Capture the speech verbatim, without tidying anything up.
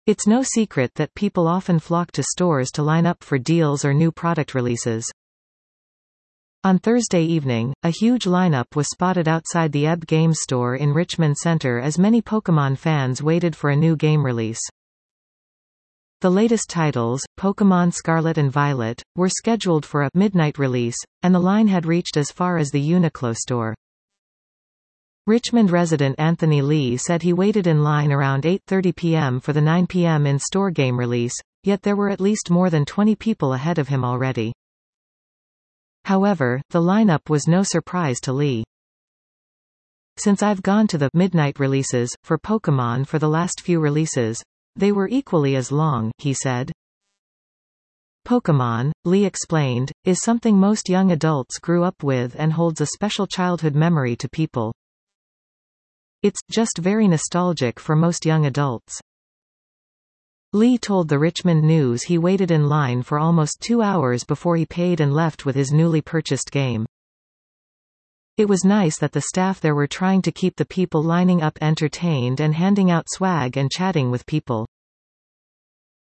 It's no secret that people often flock to stores to line up for deals or new product releases. On Thursday evening, a huge lineup was spotted outside the Ebb Games store in Richmond Center as many Pokémon fans waited for a new game release. The latest titles, Pokémon Scarlet and Violet, were scheduled for a midnight release, and the line had reached as far as the Uniqlo store. Richmond resident Anthony Lee said he waited in line around eight thirty p m for the nine p m in-store game release, yet there were at least more than twenty people ahead of him already. However, the lineup was no surprise to Lee. "Since I've gone to the midnight releases for Pokémon for the last few releases, they were equally as long," he said. Pokémon, Lee explained, is something most young adults grew up with and holds a special childhood memory to people. It's just very nostalgic for most young adults. Lee told the Richmond News he waited in line for almost two hours before he paid and left with his newly purchased game. "It was nice that the staff there were trying to keep the people lining up entertained and handing out swag and chatting with people.